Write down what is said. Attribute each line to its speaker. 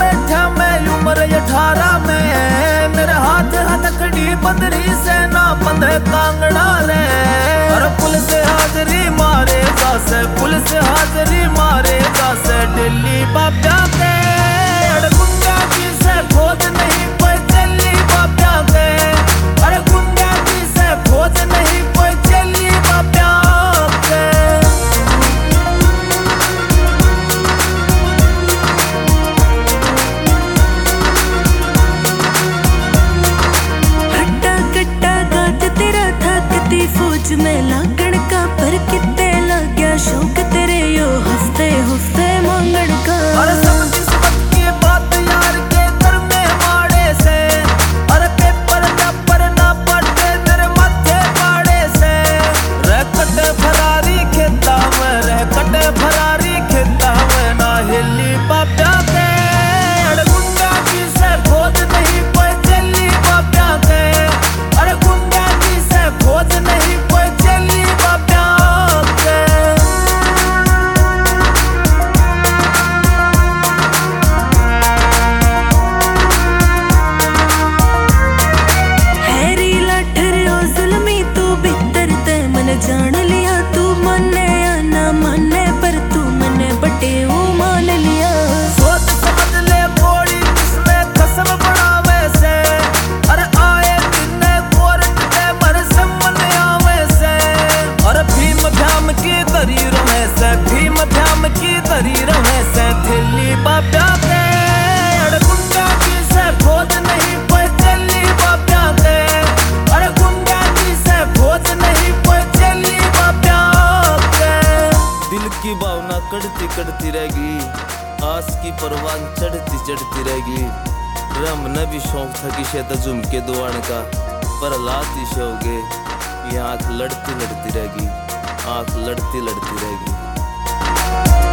Speaker 1: बैठा मैं उम्र 18 में, मेरे हाथ हथकड़ी बंदरी से ना बंधे कांगड़ा रे। और पुलिस हाजरी मारे जासे, पुलिस हाजरी मारे जासे दिल्ली बाप्या के। अरे गुंडा की से खोज नहीं कोई चली बाप्या के, अरे गुंडा की से खोज नहीं कोई चली बाप्या के।
Speaker 2: फौज में लागण का पर कितने लग गया शौक तेरे यो हफ्ते हफ्ते मांगण का।
Speaker 1: अरे सब किस्मत की बात यार के घर में माड़े से, अरे पेपर पेपर ना पढ़ते तेरे माथे पाड़े से। रह कटे फरारी खेता में, रह कटे फरारी खेता में ना हिली बाप्या के। अरे गुंडा की से खोज नहीं कोई चली बाप्या के, अरे गुंडा की से खोज नहीं कोई चली बाप्या के।
Speaker 2: हैरी लाठर ओ जुल्मी तू भीतर ते मन जान लिया, तू मने या ना मने पर तू मने बटे वो मान लिया।
Speaker 1: सोच समझ ले बोली किसमें कसम बनावे से, अरे आए दिन कोर्ट ते मर समन आवे से। और भीम भ्याम की तरी रहे से, भीम भ्याम की तरी रहे से दिल्ली बाप्या के। अरे गुंडा की से खोज नहीं कोई चली बाप्या के, अरे गुंडा की से खोज नहीं कोई चली बाप्या के। दिल की भावना कड़ती कड़ती रहेगी, आस की परवान चढ़ती चढ़ती रहेगी। रम न भी शौक था कि शेत झुमके दुआन का, पर लाती शोगे ये आंख लड़ती लड़ती रहेगी, आंख लड़ती लड़ती रहेगी।